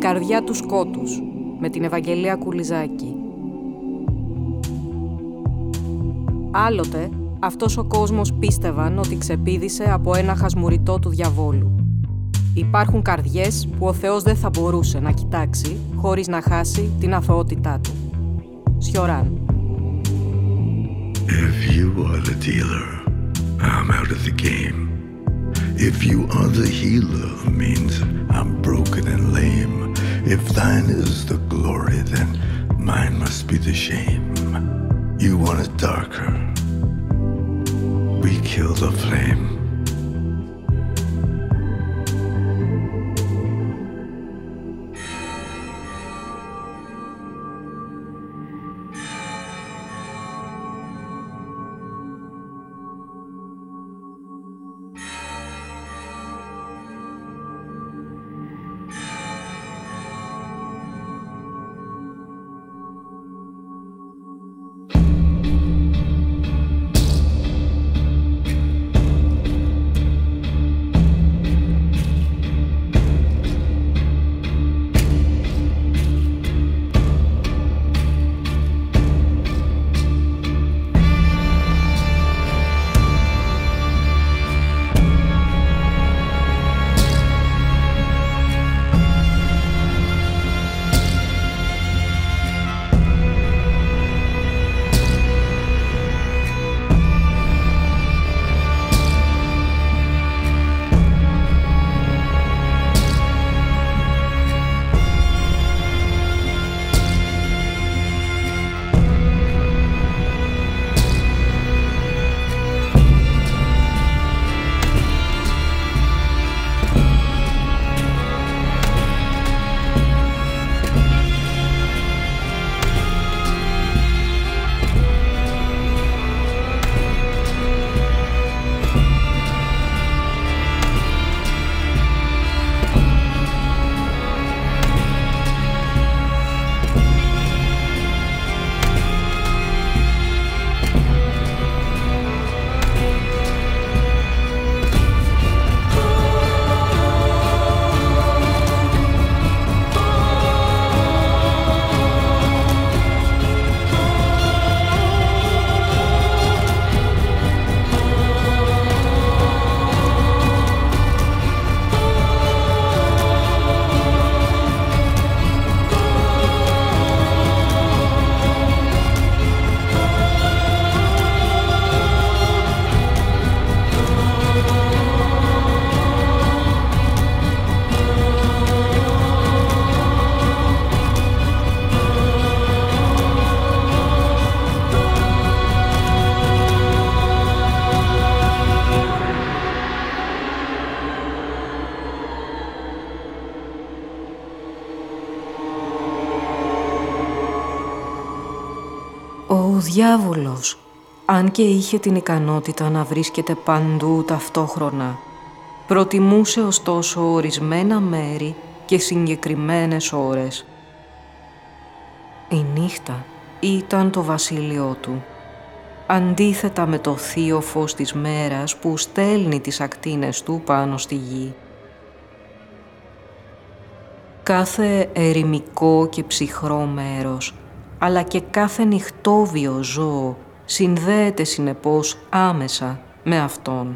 καρδιά του σκότους, με την Ευαγγελία Κουλιζάκη. Άλλοτε, αυτός ο κόσμος πίστευαν ότι ξεπήδησε από ένα χασμουριτό του διαβόλου. Υπάρχουν καρδιές που ο Θεός δεν θα μπορούσε να κοιτάξει χωρίς να χάσει την αθωότητά του. Σιωράν. If you are the dealer, I'm out of the game. If you are the healer, means I'm broken and lame. If thine is the glory, then mine must be the shame. You want it darker, we kill the flame. Ο διάβολος, αν και είχε την ικανότητα να βρίσκεται παντού ταυτόχρονα, προτιμούσε ωστόσο ορισμένα μέρη και συγκεκριμένες ώρες. Η νύχτα ήταν το βασίλειό του, αντίθετα με το θείο φως της μέρας που στέλνει τις ακτίνες του πάνω στη γη. Κάθε ερημικό και ψυχρό μέρος, αλλά και κάθε νυχτόβιο ζώο συνδέεται συνεπώς άμεσα με αυτόν.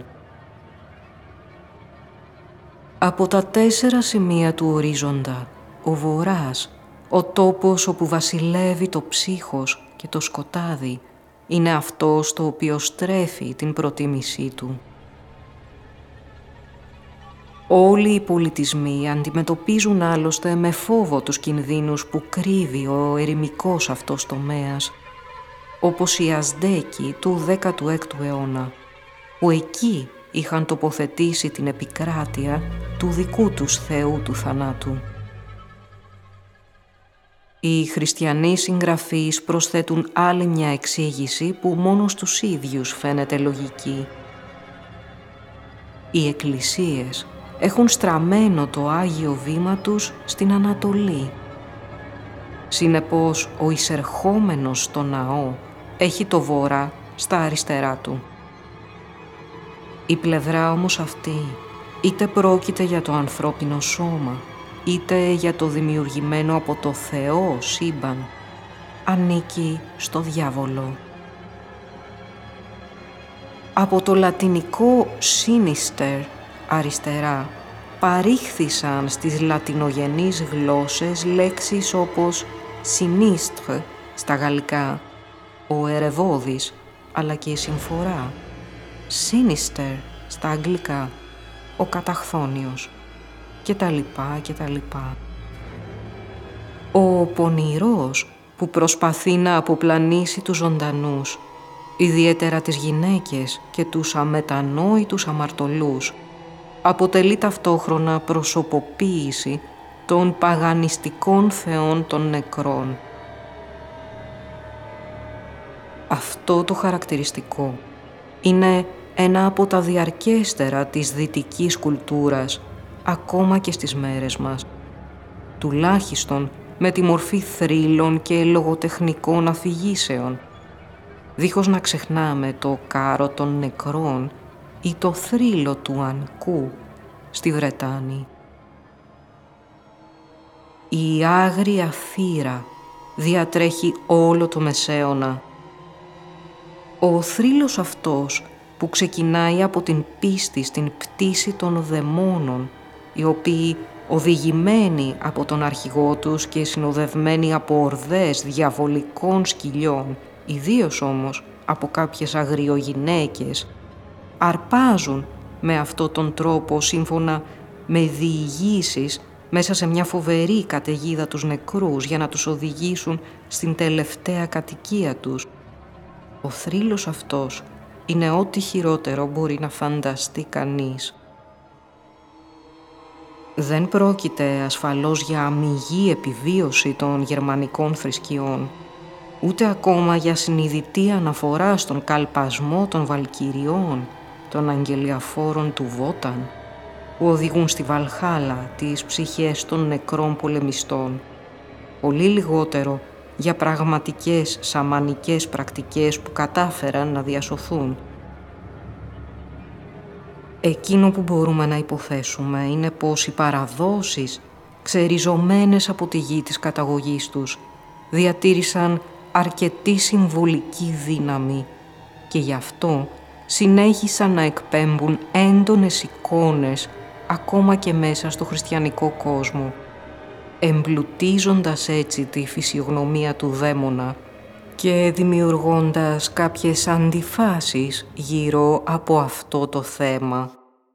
Από τα 4 σημεία του ορίζοντα, ο βορράς, ο τόπος όπου βασιλεύει το ψύχος και το σκοτάδι, είναι αυτός το οποίο στρέφει την προτίμησή του. Όλοι οι πολιτισμοί αντιμετωπίζουν άλλωστε με φόβο τους κινδύνους που κρύβει ο ερημικός αυτός τομέας, όπως οι Αζντέκοι του 16ου αιώνα, που εκεί είχαν τοποθετήσει την επικράτεια του δικού τους θεού του θανάτου. Οι χριστιανοί συγγραφείς προσθέτουν άλλη μια εξήγηση που μόνο στους ίδιους φαίνεται λογική. Οι εκκλησίες έχουν στραμμένο το Άγιο Βήμα τους στην Ανατολή. Συνεπώς, ο εισερχόμενος στο ναό έχει το βορρά στα αριστερά του. Η πλευρά όμως αυτή, είτε πρόκειται για το ανθρώπινο σώμα, είτε για το δημιουργημένο από το Θεό σύμπαν, ανήκει στο διάβολο. Από το λατινικό sinister, αριστερά, παρήχθησαν στις λατινογενείς γλώσσες λέξεις όπως sinistre στα γαλλικά, ο ερεβόδης, αλλά και η συμφορά, sinister στα αγγλικά, ο καταχθόνιος και τα λοιπά και τα λοιπά. Ο πονηρός που προσπαθεί να αποπλανήσει τους ζωντανούς, ιδιαίτερα τις γυναίκες και τους αμετανόητους αμαρτωλούς, αποτελεί ταυτόχρονα προσωποποίηση των παγανιστικών θεών των νεκρών. Αυτό το χαρακτηριστικό είναι ένα από τα διαρκέστερα της δυτικής κουλτούρας, ακόμα και στις μέρες μας, τουλάχιστον με τη μορφή θρύλων και λογοτεχνικών αφηγήσεων, δίχως να ξεχνάμε το κάρο των νεκρών ή το θρύλο του Ανκού στη Βρετάνη. Η άγρια θύρα διατρέχει όλο το Μεσαίωνα. Ο θρύλος αυτός που ξεκινάει από την πίστη στην πτήση των δαιμόνων, οι οποίοι οδηγημένοι από τον αρχηγό τους και συνοδευμένοι από ορδές διαβολικών σκυλιών, ιδίως όμως από κάποιες αγριογυναίκες, αρπάζουν με αυτόν τον τρόπο σύμφωνα με διηγήσεις μέσα σε μια φοβερή καταιγίδα τους νεκρούς για να τους οδηγήσουν στην τελευταία κατοικία τους. Ο θρύλος αυτός είναι ό,τι χειρότερο μπορεί να φανταστεί κανείς. Δεν πρόκειται ασφαλώς για αμιγή επιβίωση των γερμανικών θρησκειών, ούτε ακόμα για συνειδητή αναφορά στον καλπασμό των βαλκυριών, των αγγελιαφόρων του Βόταν, που οδηγούν στη Βαλχάλα τις ψυχές των νεκρών πολεμιστών. Πολύ λιγότερο για πραγματικές σαμανικές πρακτικές που κατάφεραν να διασωθούν. Εκείνο που μπορούμε να υποθέσουμε είναι πως οι παραδόσεις, ξεριζωμένες από τη γη της καταγωγής τους, διατήρησαν αρκετή συμβολική δύναμη και γι' αυτό συνέχισαν να εκπέμπουν έντονες εικόνες ακόμα και μέσα στο χριστιανικό κόσμο, εμπλουτίζοντας έτσι τη φυσιογνωμία του δαίμονα και δημιουργώντας κάποιες αντιφάσεις γύρω από αυτό το θέμα.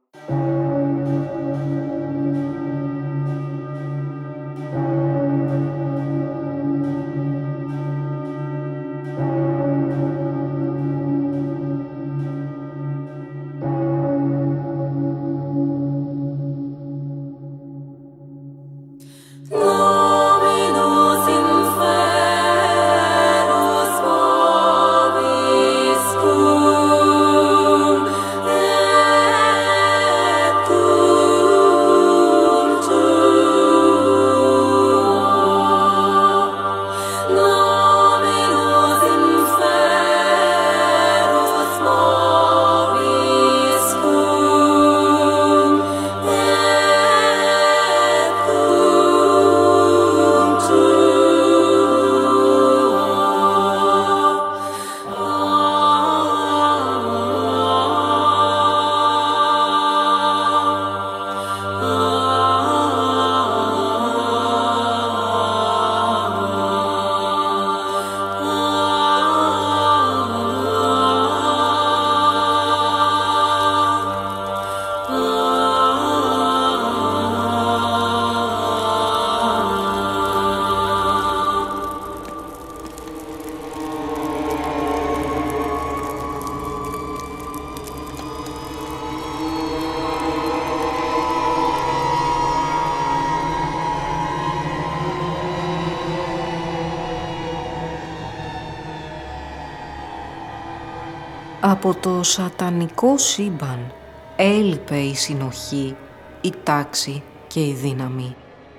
Από το σατανικό σύμπαν έλειπε η συνοχή, η τάξη και η δύναμη.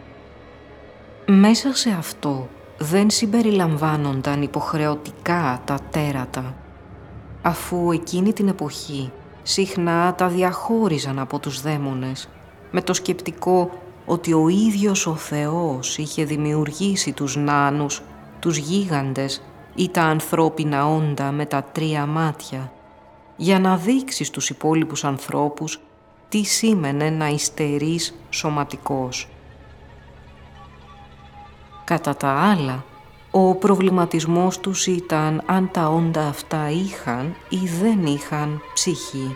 Μέσα σε αυτό δεν συμπεριλαμβάνονταν υποχρεωτικά τα τέρατα, αφού εκείνη την εποχή συχνά τα διαχώριζαν από τους δαίμονες, με το σκεπτικό ότι ο ίδιος ο Θεός είχε δημιουργήσει τους νάνους, τους γίγαντες ή τα ανθρώπινα όντα με τα 3 μάτια, για να δείξει στους υπόλοιπους ανθρώπους τι σήμαινε να υστερείς σωματικός. Κατά τα άλλα, ο προβληματισμός τους ήταν αν τα όντα αυτά είχαν ή δεν είχαν ψυχή.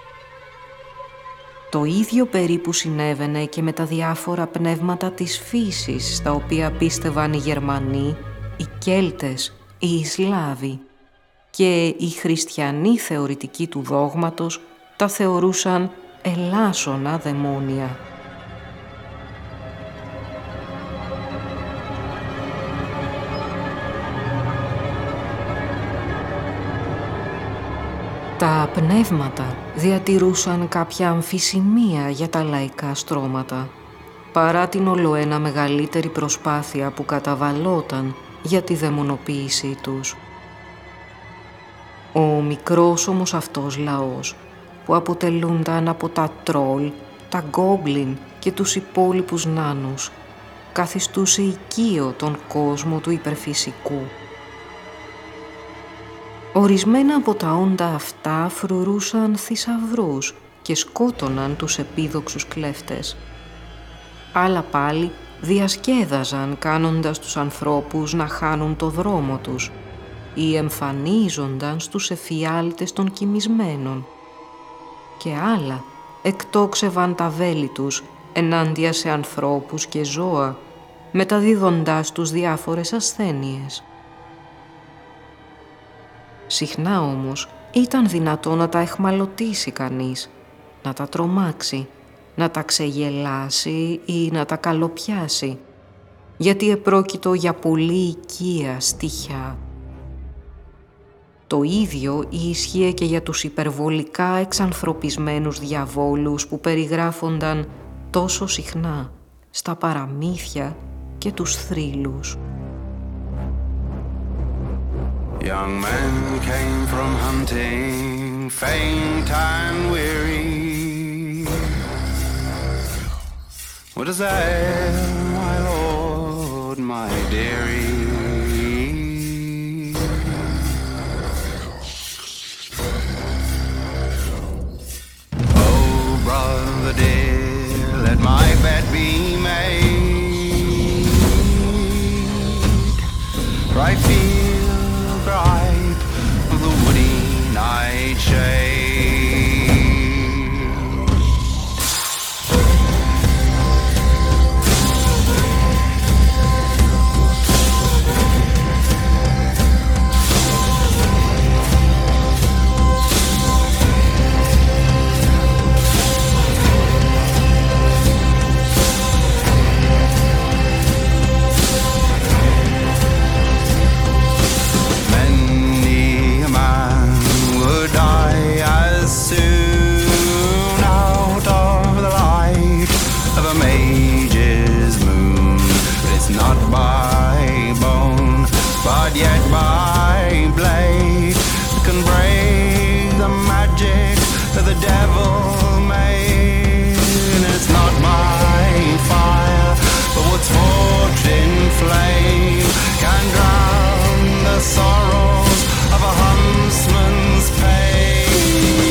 Το ίδιο περίπου συνέβαινε και με τα διάφορα πνεύματα της φύσης, στα οποία πίστευαν οι Γερμανοί, οι Κέλτες, οι Σλάβοι, και οι χριστιανοί θεωρητικοί του δόγματος τα θεωρούσαν ελάσσονα δαιμόνια. Τα πνεύματα διατηρούσαν κάποια αμφισημία για τα λαϊκά στρώματα, παρά την ολοένα μεγαλύτερη προσπάθεια που καταβαλόταν για τη δαιμονοποίησή τους. Ο μικρός όμως αυτός λαός, που αποτελούνταν από τα τρόλ, τα γκόμπλιν και τους υπόλοιπους νάνους, καθιστούσε οικείο τον κόσμο του υπερφυσικού. Ορισμένα από τα όντα αυτά φρουρούσαν θησαυρούς και σκότωναν τους επίδοξους κλέφτες. Άλλα πάλι διασκέδαζαν κάνοντας τους ανθρώπους να χάνουν το δρόμο τους ή εμφανίζονταν στους εφιάλτες των κοιμισμένων. Και άλλα εκτόξευαν τα βέλη τους ενάντια σε ανθρώπους και ζώα, μεταδίδοντάς τους διάφορες ασθένειες. Συχνά όμως ήταν δυνατό να τα εχμαλωτήσει κανείς, να τα τρομάξει, να τα ξεγελάσει ή να τα καλοπιάσει, γιατί επρόκειτο για πολύ οικία στοιχιά. Το ίδιο ίσχυε και για τους υπερβολικά εξανθρωπισμένους διαβόλους που περιγράφονταν τόσο συχνά στα παραμύθια και τους θρύλους. Young men came from hunting, faint and weary. What is that, my lord, my dearie? Oh, brother dear, let my bed be made. Right feel bright of the woody nightshade. Yet my blade can break the magic that the devil made. And it's not my fire, but what's forged in flame can drown the sorrows of a huntsman's pain.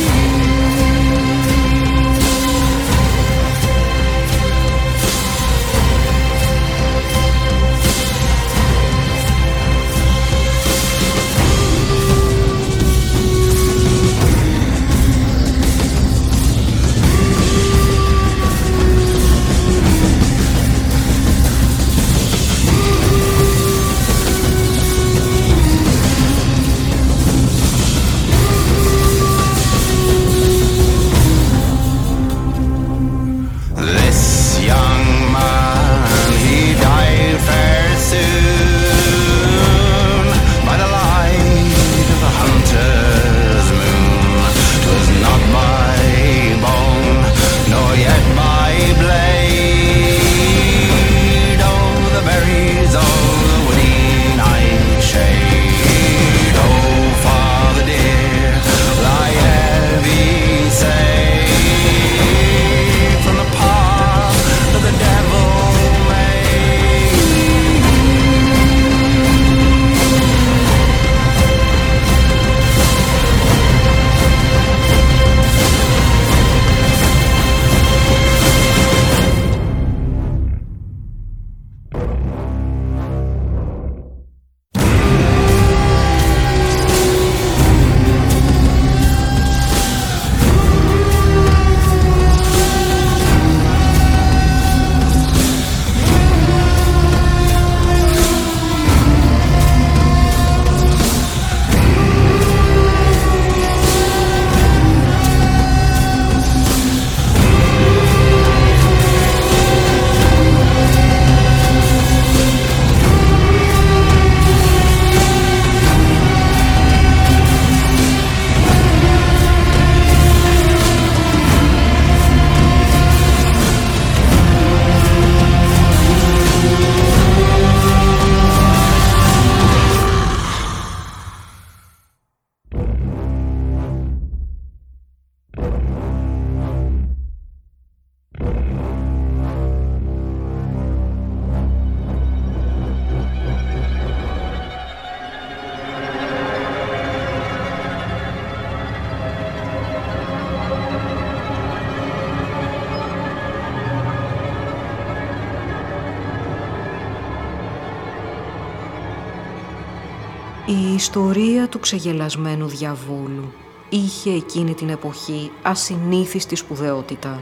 Η ιστορία του ξεγελασμένου διαβόλου είχε εκείνη την εποχή ασυνήθιστη σπουδαιότητα.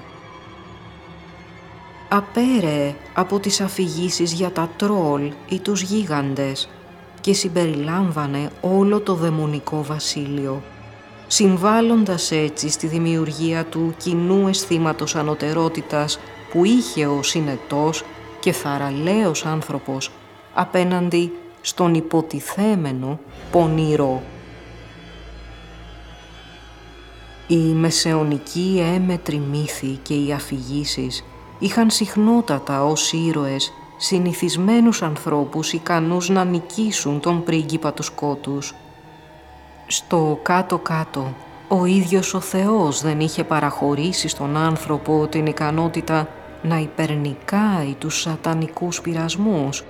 Απέρεε από τις αφηγήσεις για τα τρόλ ή τους γίγαντες και συμπεριλάμβανε όλο το δαιμονικό βασίλειο, συμβάλλοντας έτσι στη δημιουργία του κοινού αισθήματος ανωτερότητας που είχε ο συνετός και θαραλέος άνθρωπος απέναντι στον υποτιθέμενο πονηρό. Οι μεσαιωνικοί έμετροι μύθοι και οι αφηγήσεις είχαν συχνότατα ως ήρωες συνηθισμένους ανθρώπους ικανούς να νικήσουν τον πρίγκιπα του σκότους. Στο κάτω-κάτω, ο ίδιος ο Θεός δεν είχε παραχωρήσει στον άνθρωπο την ικανότητα να υπερνικάει τους σατανικούς πειρασμούς.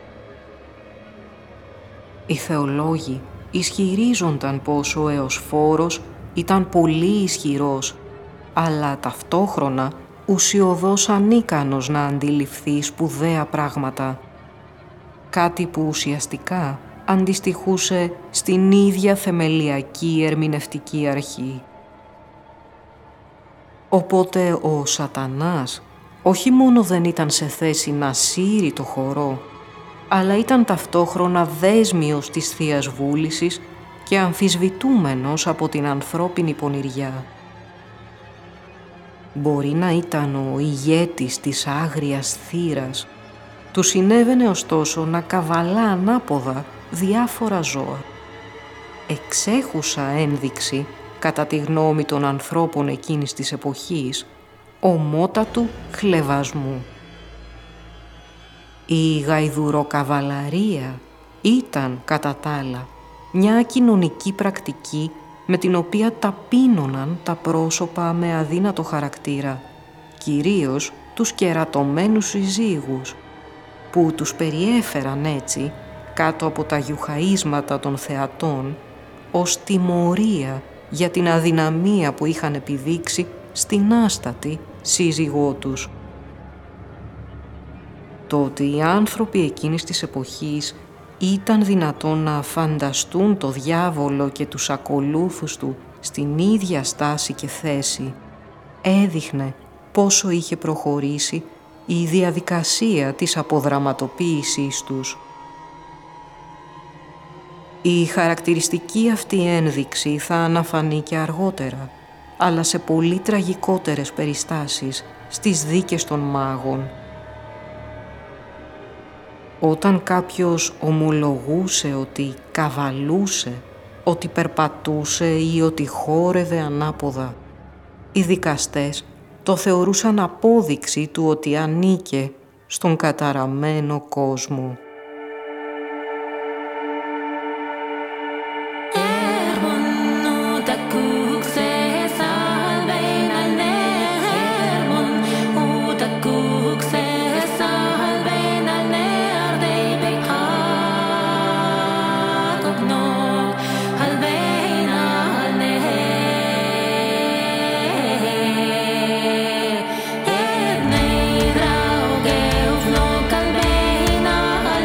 Οι θεολόγοι ισχυρίζονταν πως ο Εωσφόρος ήταν πολύ ισχυρός, αλλά ταυτόχρονα ουσιωδώς ανίκανος να αντιληφθεί σπουδαία πράγματα. Κάτι που ουσιαστικά αντιστοιχούσε στην ίδια θεμελιακή ερμηνευτική αρχή. Οπότε ο Σατανάς όχι μόνο δεν ήταν σε θέση να σύρει το χορό, αλλά ήταν ταυτόχρονα δέσμιος της Θείας Βούλησης και αμφισβητούμενος από την ανθρώπινη πονηριά. Μπορεί να ήταν ο ηγέτης της άγριας θύρας. Του συνέβαινε ωστόσο να καβαλά ανάποδα διάφορα ζώα. Εξέχουσα ένδειξη, κατά τη γνώμη των ανθρώπων εκείνης της εποχής, ομότατου χλευασμού. Η γαϊδουροκαβαλαρία ήταν, κατά τ' άλλα, μια κοινωνική πρακτική με την οποία ταπείνωναν τα πρόσωπα με αδύνατο χαρακτήρα, κυρίως τους κερατωμένους συζύγους, που τους περιέφεραν έτσι, κάτω από τα γιουχαΐσματα των θεατών, ως τιμωρία για την αδυναμία που είχαν επιδείξει στην άστατη σύζυγό τους. Το ότι οι άνθρωποι εκείνης της εποχής ήταν δυνατόν να φανταστούν το διάβολο και τους ακολούθους του στην ίδια στάση και θέση, έδειχνε πόσο είχε προχωρήσει η διαδικασία της αποδραματοποίησής τους. Η χαρακτηριστική αυτή ένδειξη θα αναφανεί και αργότερα, αλλά σε πολύ τραγικότερες περιστάσεις στις δίκες των μάγων. Όταν κάποιος ομολογούσε ότι καβαλούσε, ότι περπατούσε ή ότι χόρευε ανάποδα, οι δικαστές το θεωρούσαν απόδειξη του ότι ανήκε στον καταραμένο κόσμο. Negra och ge och flocka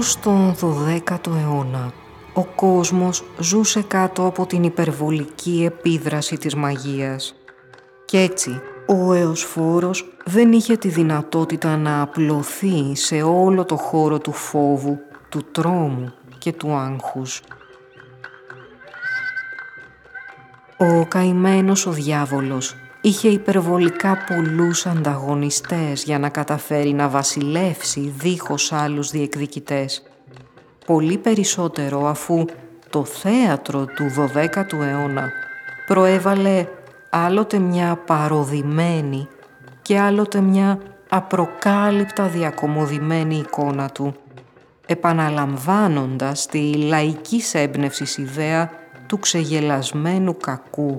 Έως τον 12ο αιώνα, ο κόσμος ζούσε κάτω από την υπερβολική επίδραση της μαγείας. Κι έτσι, ο Εωσφόρος δεν είχε τη δυνατότητα να απλωθεί σε όλο το χώρο του φόβου, του τρόμου και του άγχους. Ο καημένος ο διάβολος είχε υπερβολικά πολλούς ανταγωνιστές για να καταφέρει να βασιλεύσει δίχως άλλους διεκδικητές. Πολύ περισσότερο αφού το θέατρο του 12ου αιώνα προέβαλε άλλοτε μια παρωδημένη και άλλοτε μια απροκάλυπτα διακομωδημένη εικόνα του, επαναλαμβάνοντας τη λαϊκής έμπνευσης ιδέα του ξεγελασμένου κακού.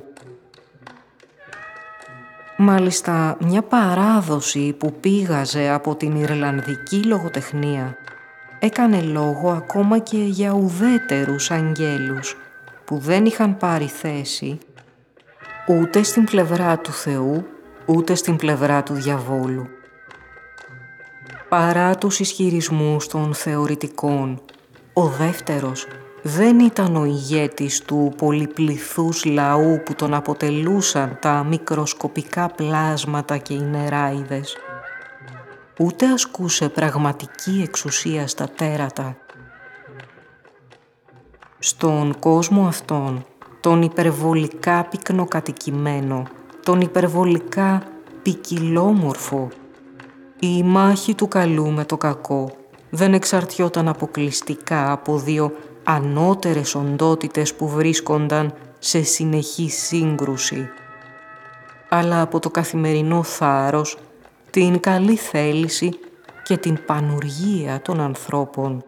Μάλιστα, μια παράδοση που πήγαζε από την Ιρλανδική λογοτεχνία έκανε λόγο ακόμα και για ουδέτερους αγγέλους που δεν είχαν πάρει θέση ούτε στην πλευρά του Θεού, ούτε στην πλευρά του διαβόλου. Παρά τους ισχυρισμούς των θεωρητικών, ο δεύτερος δεν ήταν ο ηγέτης του πολυπληθούς λαού που τον αποτελούσαν τα μικροσκοπικά πλάσματα και οι νεράιδες. Ούτε ασκούσε πραγματική εξουσία στα τέρατα. Στον κόσμο αυτόν, τον υπερβολικά πυκνοκατοικημένο, τον υπερβολικά ποικιλόμορφο, η μάχη του καλού με το κακό δεν εξαρτιόταν αποκλειστικά από δύο ανώτερες οντότητες που βρίσκονταν σε συνεχή σύγκρουση, αλλά από το καθημερινό θάρρος, την καλή θέληση και την πανουργία των ανθρώπων.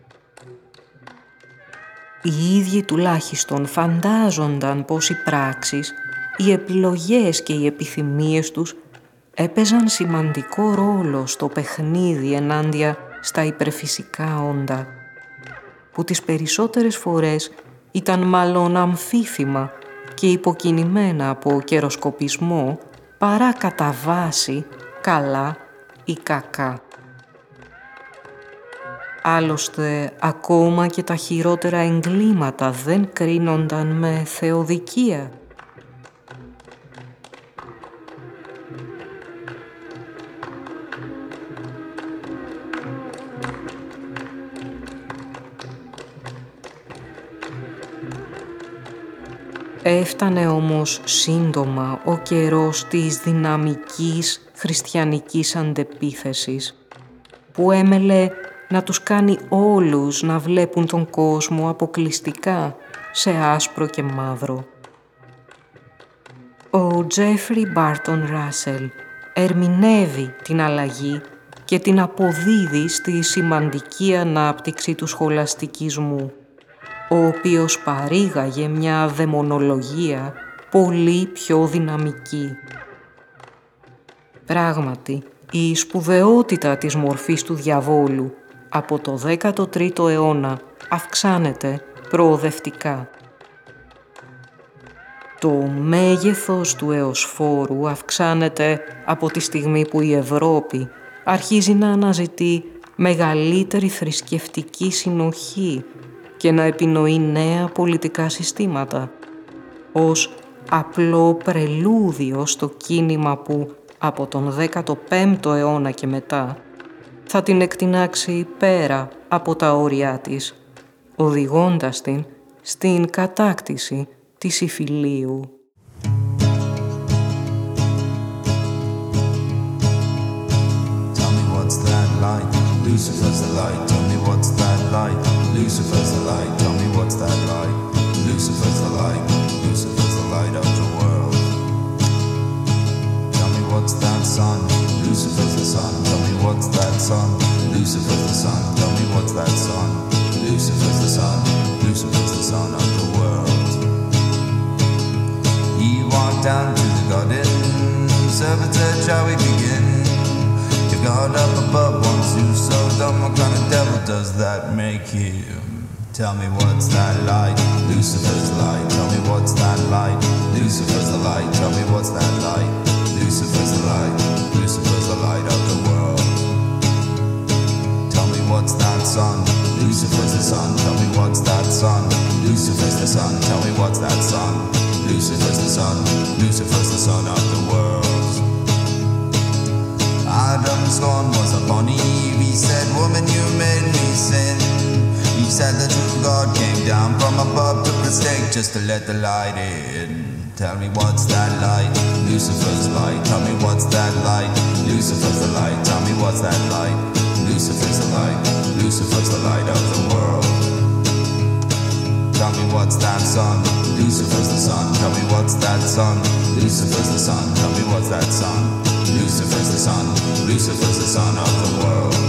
Οι ίδιοι τουλάχιστον φαντάζονταν πως οι πράξεις, οι επιλογές και οι επιθυμίες τους έπαιζαν σημαντικό ρόλο στο παιχνίδι ενάντια στα υπερφυσικά όντα, που τις περισσότερες φορές ήταν μάλλον αμφίθυμα και υποκινημένα από καιροσκοπισμό παρά κατά βάση καλά ή κακά. Άλλωστε, ακόμα και τα χειρότερα εγκλήματα δεν κρίνονταν με θεοδικία. Έφτανε όμως σύντομα ο καιρός της δυναμικής χριστιανικής αντεπίθεσης, που έμελε να τους κάνει όλους να βλέπουν τον κόσμο αποκλειστικά σε άσπρο και μαύρο. Ο Τζέφρι Μπάρτον Ράσελ ερμηνεύει την αλλαγή και την αποδίδει στη σημαντική ανάπτυξη του σχολαστικισμού, ο οποίος παρήγαγε μια δαιμονολογία πολύ πιο δυναμική. Πράγματι, η σπουδαιότητα της μορφής του διαβόλου από το 13ο αιώνα αυξάνεται προοδευτικά. Το μέγεθος του Εωσφόρου αυξάνεται από τη στιγμή που η Ευρώπη αρχίζει να αναζητεί μεγαλύτερη θρησκευτική συνοχή και να επινοεί νέα πολιτικά συστήματα, ως απλό πρελούδιο στο κίνημα που από τον 15ο αιώνα και μετά θα την εκτινάξει πέρα από τα όρια της, οδηγώντας την στην κατάκτηση της υφηλίου. Tell me what's that light? Lucifer's the light. Tell me what's that light? Lucifer's the light. Tell me what's that light? Lucifer's the light. Lucifer's the light of the world. Tell me what's that sun? Lucifer's the sun. Tell me what's that sun? Lucifer's the sun. Tell me what's that sun? Lucifer's the sun. Lucifer's the sun of the world. He walked down to the garden. Servant said, shall we begin? If God up above wants you so dumb, what kind of devil does that make him? Tell me what's that light? Lucifer's light. Tell me what's that light? Lucifer's the light. Tell me what's that light? Lucifer's the light. Lucifer's the light of the world. Tell me what's what's that, son? Lucifer's the sun. Tell me what's that, son? Lucifer's the sun. Tell me what's that, son? Lucifer's the sun. Lucifer's the son of the world. Adam's scorn was upon Eve. He said, woman, you made me sin. He said the true God came down from above, took the stake just to let the light in. Tell me what's that light? Lucifer's light. Tell me what's that light? Lucifer's the light. Tell me what's that light? Lucifer's the light. Lucifer's the light of the world. Tell me what's that sun? Lucifer's the sun. Tell me what's that sun? Lucifer's the sun. Tell me what's that sun? Lucifer's the sun. Lucifer's the son of the world.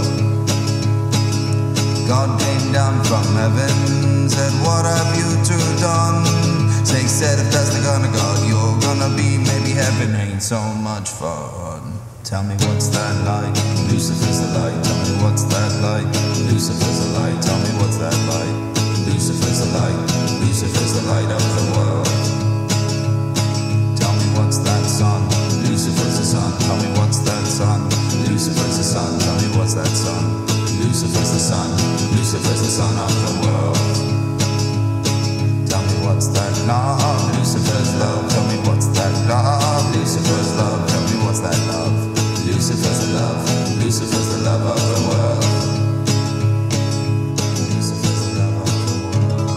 God came down from heaven, said, what have you two done? Snake said, if that's the kind of God you're gonna be, maybe heaven ain't so much fun. Tell me what's that light? Lucifer's the light. Tell me what's that light? Lucifer's the light. Tell me what's that light? Lucifer's the light. Lucifer's the light of the world. Tell me what's that sun? Lucifer's the sun. Tell me what's that sun? Lucifer's the sun. Tell me what's that sun? Lucifer's the sun. Lucifer's the son of the world. Tell me what's that love? Lucifer's love. Tell me what's that love? Lucifer's love. Tell me what's that love? Lucifer's the love. Lucifer's the love of the world. Lucifer's the love of the world.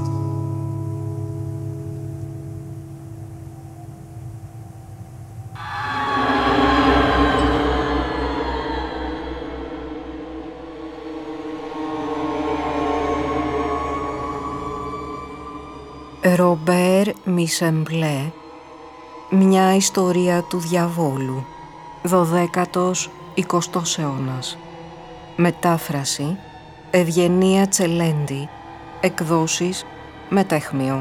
Ρομπέρ Μισεμπλέ, μια ιστορία του διαβόλου, 12ος-20ος αιώνας. Μετάφραση Ευγενία Τσελέντη, εκδόσεις Μετέχμιο.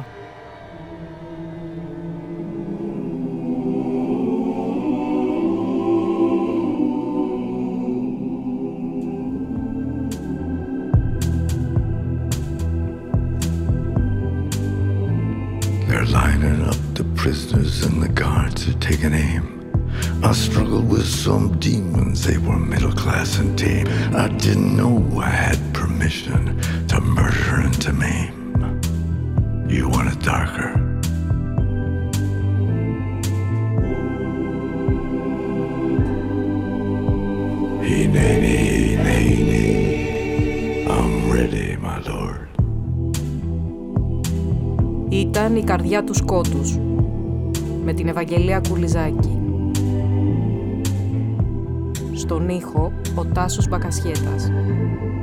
They're lining up the prisoners and the guards are taking aim. I struggled with some demons, they were middle class and tame. I didn't know I had permission to murder and to maim. You want it darker? Hineni, I'm ready, my lord. Ήταν η καρδιά του σκότους, με την Ευαγγελία Κουλιζάκη. Στον ήχο ο Τάσος Μπακασιέτας.